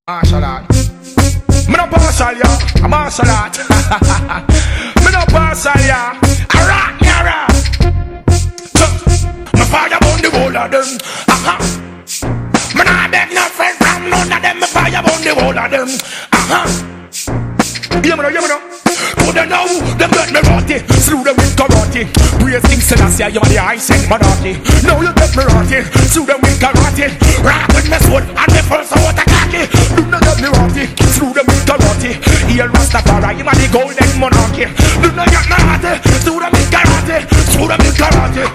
Martial art. Me no partial, ya. A martial art. Me no partial, ya. A rock, ya, rock. Me fire on the whole of them. Me nah beg no friend from none of them. Me fire on the whole of them. Hear me now. Coulda know them get me rotty. Slew them with karate. Praise King Selassie, you are the high-sent monarchy. Now you get me rotty. Slew them with karate. Rock with me sword and me first out a cocky. Do not get me rotty. Slew them with karate. Here Rastafari, you are the golden monarchy. Do not get me rotty. Slew them with karate. Slew them with karate.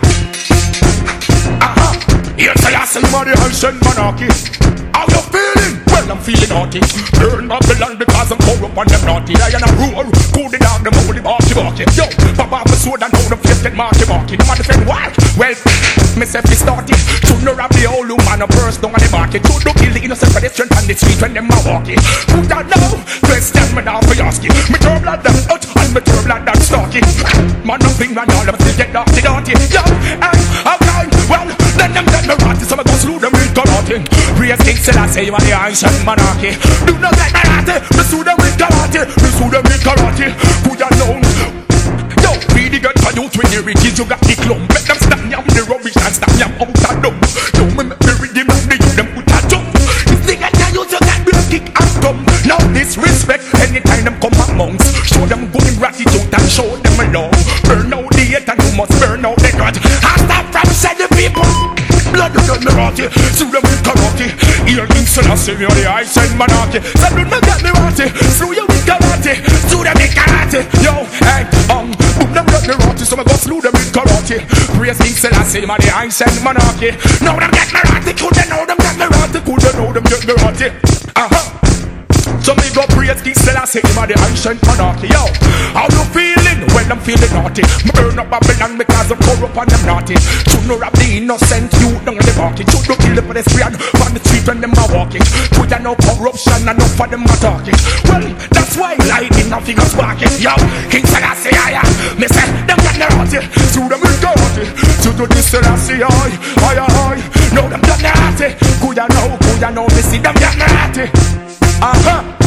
Here Selassie, you are the high-sent monarchy. How you feeling? Well, I'm feeling naughty. Burn Babylon because I'm corrupt and them naughty. I and a roar, cool the dog, them holy barky. Yo, pop off the sword and now the face get marky. Them want to say why? Well, myself is started. Should not have the old man a burst down on the market. Should not kill the innocent pedestrian on the street when them are walking. Who don't know? Question me now for asking. Me turn blood them out and me turn blood them stalking. Man, nothing and all of them still get dirty. Yo, and I'm blind. Well, then them get me rotty, so I go slew them with karate. Praise King Selassie, you are the ancient monarchy. Do not get me rotty, me slew them with karate. Me slew them with karate. Put your down. Yo, be the girl for you when you reach you got the clump. Make them stop yam the rubbish and stop yam out of them. Yo, me make me read them and they use them put a jump. If they get you just got me kick and come. Now disrespect anytime them come amongst. Show them good gratitude and show them love. Burn out the hate and you must burn out the grudge. And stop from sending people. Blood you get me rotty, slew them with karate. Here King Selassie, you are the high-sent monarchy. So do not get me rotty, slew you with karate. Slew them with karate. Yo, hey, boom them get me rotty, so I go slew them with karate. Praise King Selassie, you are the high-sent monarchy. Now them get me rotty, could they know them get me rotty? Could they know them get me rotty? So me go praise King Selassie, him a the ancient monarchy. Yo, how you feeling? Well, I'm feeling naughty. Me burn up Babylon because I'm corrupt and I'm naughty. Should not rob the innocent youth down the market. Should not kill the pedestrian on the street when them are walking. Put no corruption and enough for them are talking. Well, that's why lightning nothing is sparking. Yo, King Selassie, me say them get naughty. Through them with naughty. To do this Selassie, I. Know them get naughty. Could ya know, me see them get naughty.